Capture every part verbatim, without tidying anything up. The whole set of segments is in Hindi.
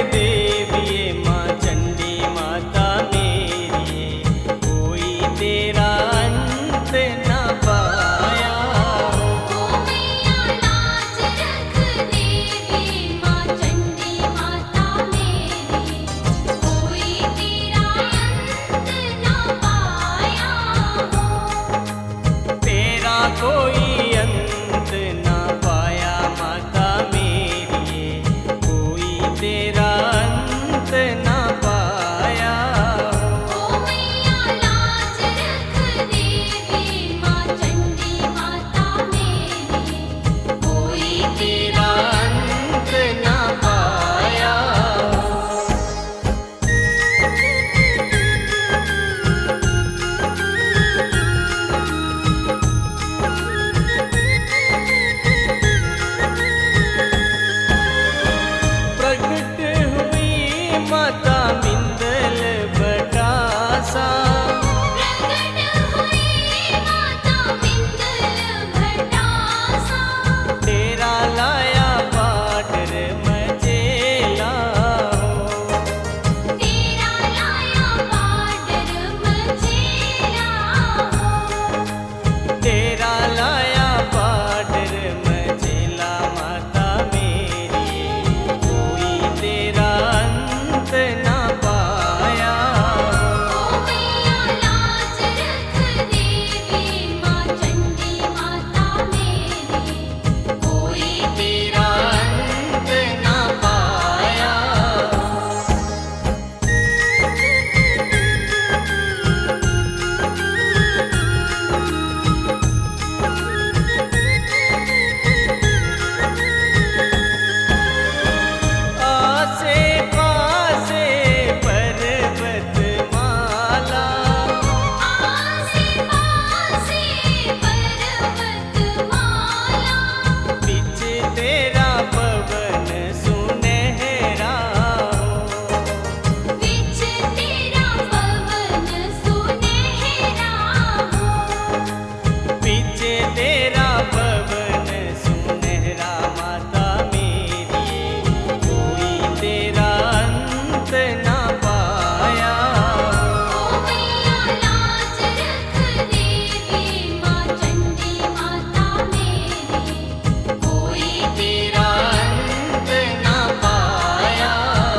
देविये माँ चंडी माता मेरी, कोई तेरा अंत न पाया। ओ मैया लाज रख देवी माँ चंडी माता मेरी, कोई तेरा अंत न पाया। तेरा कोई अंत न पाया माता मेरी, कोई तेरा अंत न पाया। ओ मैया लाज रख देवी माँ चंडी माता मेरी, कोई तेरा अंत न पाया। प्रकट हुई माता मिंदल बटासा, प्रकट हुई माता मिंदल भटासा। तेरा लाया पाटर मचेला हो। तेरा लाया पाटर मचेला हो। तेरा लाया पाटर मचेला माता मेरी, कोई तेरा अंत न पाया। ओ मैया लाज रख देवी माँ चंडी माता मेरी, कोई तेरा अंत न पाया। आसे पासे पर्वत माला, आसे पासे पर्वत माला। बिच तेरा पवन सुनहरा हो। बिच तेरा पवन सुनहरा हो। बिच तेरा पवन सुनहरा माता मेरी, कोई तेरा अंत न पाया। ओ मैया लाज रख देवी माँ चंडी माता मेरी, कोई तेरा अंत न पाया।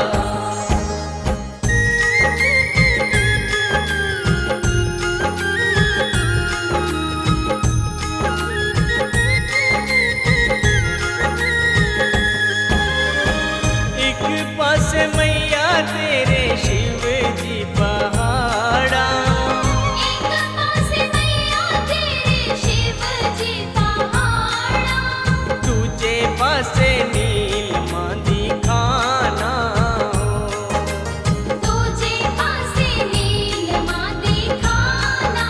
एक पास मैया तेरे शिव जी पहाड़ा, एक पासे मैया तेरे शिव जी पहाड़ा। दूजे पासे नील मांदी खाना हो। दूजे पासे नील मादी खाना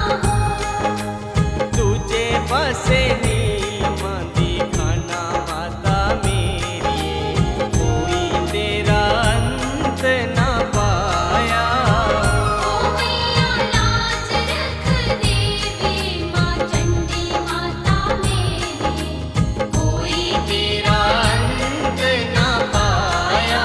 हो। दूजे पासे नील मांदी खाना माता मेरी, कोई तेरा अंत न पाया। ओ मैया लाज रख देवी माँ चंडी माता मेरी, कोई तेरा अंत न पाया।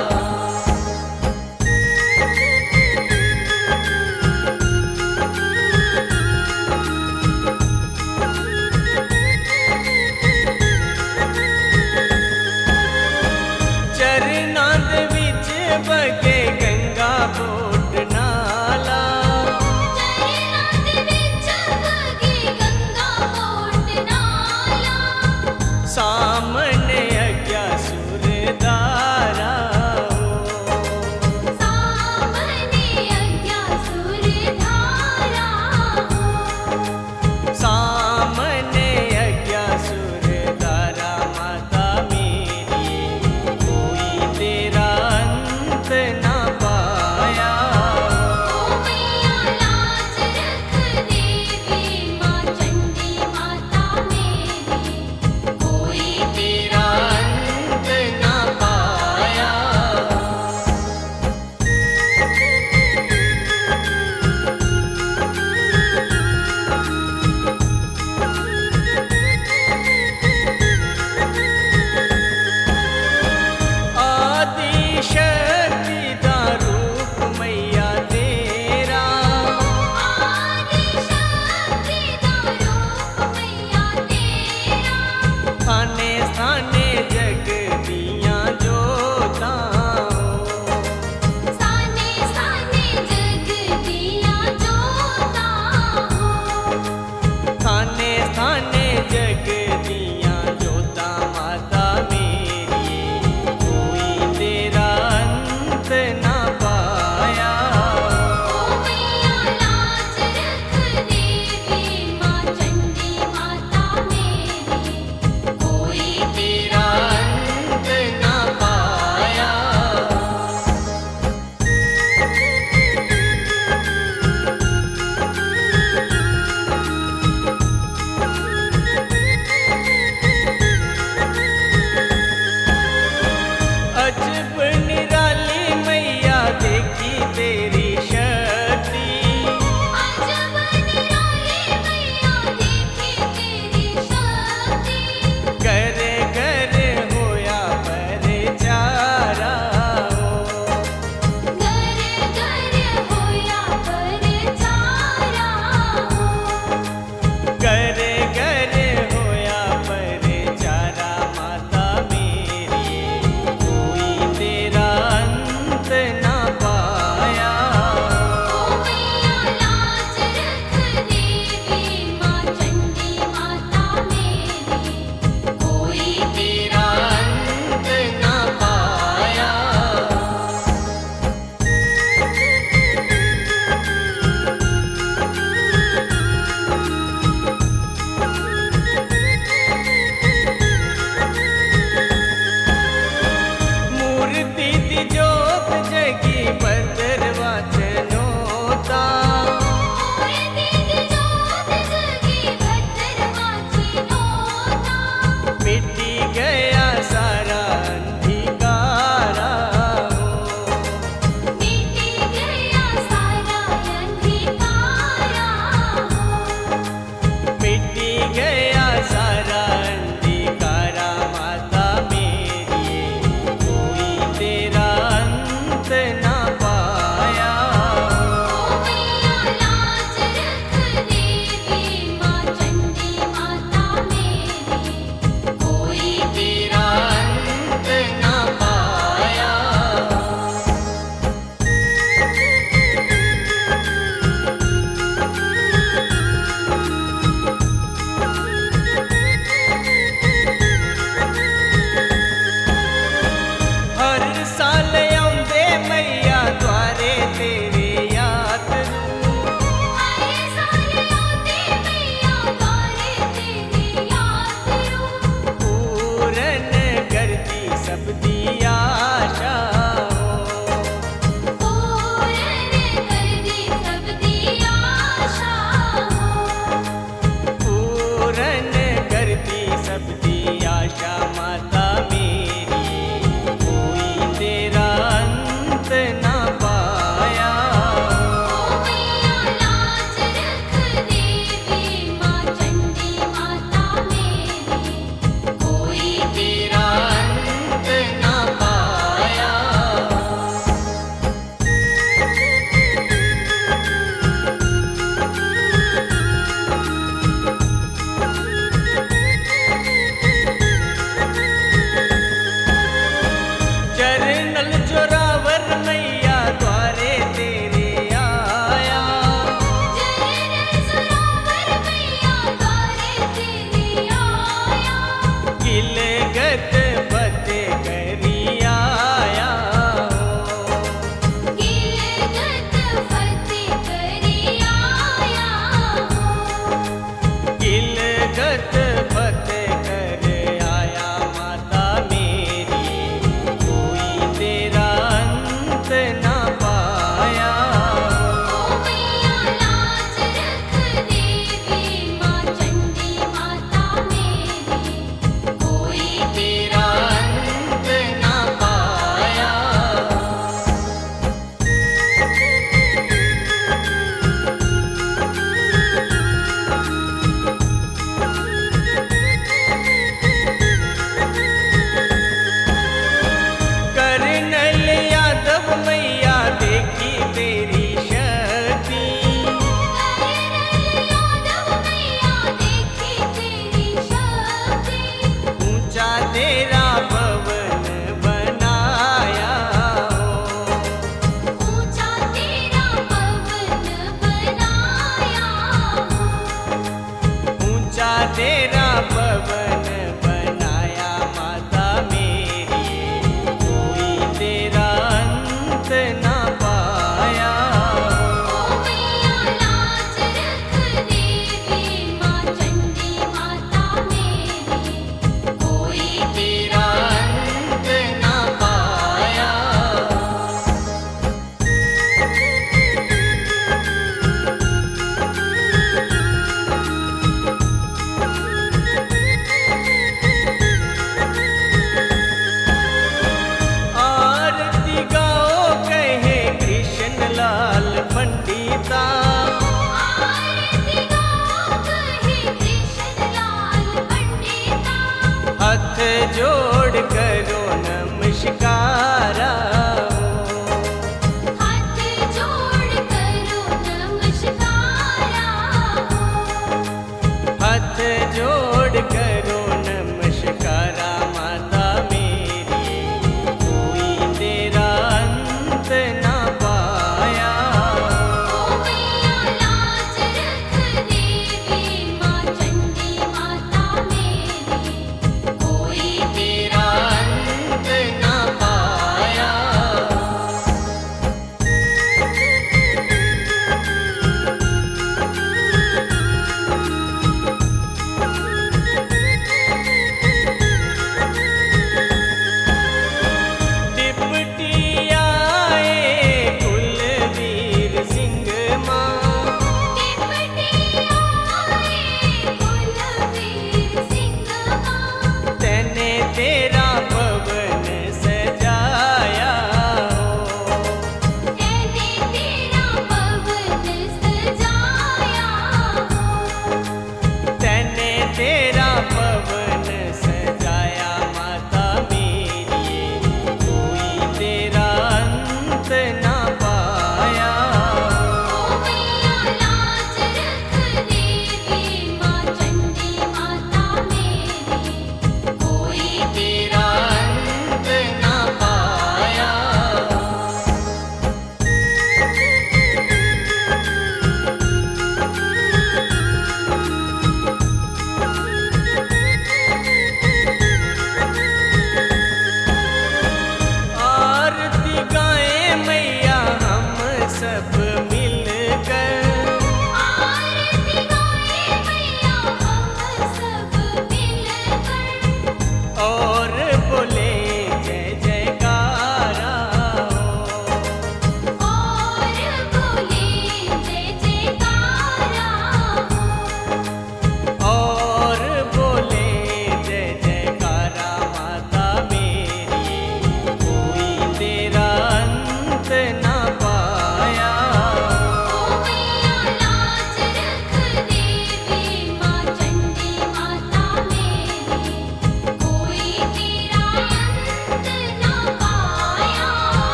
चरनांद विच बगे गंगा बोट नाला, चरनांद विच बगे गंगा बोट नाला। सामने अज्ञा सुरधारा हो। सामने अज्ञा सुरधारा हो। सामने अज्ञा सुरधारा माता मेरी, कोई तेरा अंत न दीदी जोत जगी पत